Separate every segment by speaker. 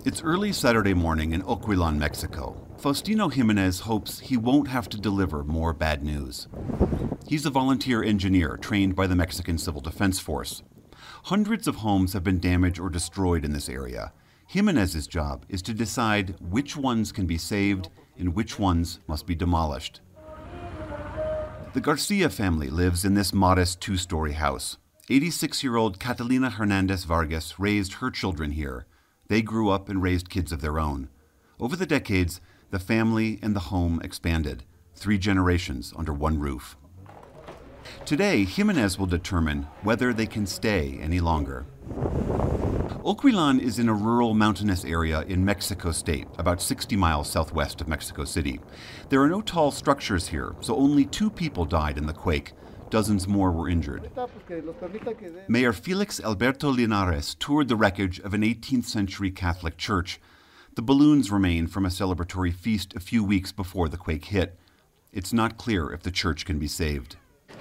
Speaker 1: It's early Saturday morning in Oquilan, Mexico. Faustino Jimenez hopes he won't have to deliver more bad news. He's a volunteer engineer trained by the Mexican Civil Defense Force. Hundreds of homes have been damaged or destroyed in this area. Jimenez's job is to decide which ones can be saved and which ones must be demolished. The Garcia family lives in this modest two-story house. 86-year-old Catalina Hernandez Vargas raised her children here. They grew up and raised kids of their own. Over the decades, the family and the home expanded, 3 generations under one roof. Today, Jimenez will determine whether they can stay any longer. Oquilan is in a rural mountainous area in Mexico State, about 60 miles southwest of Mexico City. There are no tall structures here, so only 2 people died in the quake. Dozens more were injured. Mayor Felix Alberto Linares toured the wreckage of an 18th century Catholic church. The balloons remain from a celebratory feast a few weeks before the quake hit. It's not clear if the church can be saved.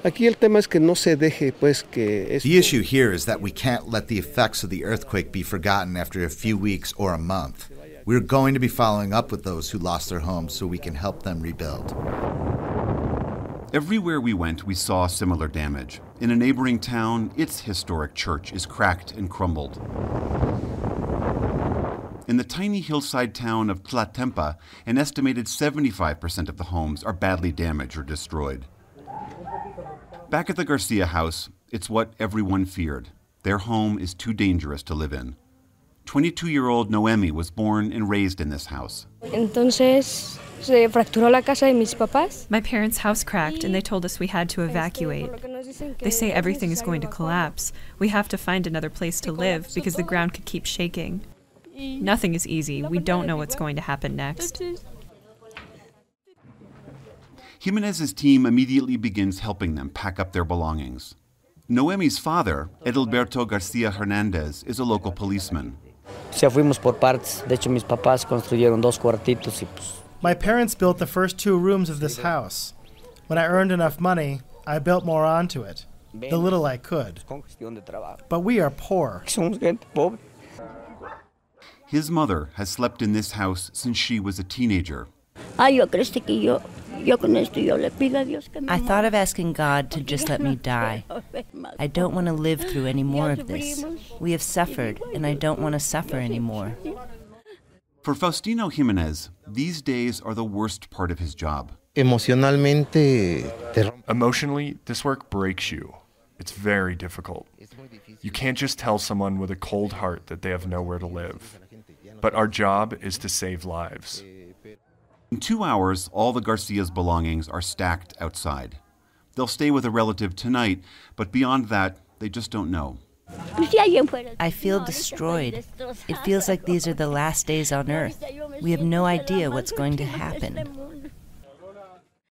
Speaker 2: The issue here is that we can't let the effects of the earthquake be forgotten after a few weeks or a month. We're going to be following up with those who lost their homes so we can help them rebuild.
Speaker 1: Everywhere we went, we saw similar damage. In a neighboring town, its historic church is cracked and crumbled. In the tiny hillside town of Tlatempa, an estimated 75% of the homes are badly damaged or destroyed. Back at the Garcia house, it's what everyone feared. Their home is too dangerous to live in. 22-year-old Noemi was born and raised in this house.
Speaker 3: My parents' house cracked and they told us we had to evacuate. They say everything is going to collapse. We have to find another place to live because the ground could keep shaking. Nothing is easy. We don't know what's going to happen next.
Speaker 1: Jimenez's team immediately begins helping them pack up their belongings. Noemi's father, Edilberto Garcia Hernandez, is a local policeman.
Speaker 4: My parents built the first 2 rooms of this house. When I earned enough money, I built more onto it, the little I could. But we are poor.
Speaker 1: His mother has slept in this house since she was a teenager.
Speaker 5: I thought of asking God to just let me die. I don't want to live through any more of this. We have suffered, and I don't want to suffer anymore.
Speaker 1: For Faustino Jimenez, these days are the worst part of his job.
Speaker 6: Emotionally, this work breaks you. It's very difficult. You can't just tell someone with a cold heart that they have nowhere to live. But our job is to save lives.
Speaker 1: In 2 hours, all the Garcia's belongings are stacked outside. They'll stay with a relative tonight, but beyond that, they just don't know.
Speaker 5: I feel destroyed. It feels like these are the last days on Earth. We have no idea what's going to happen.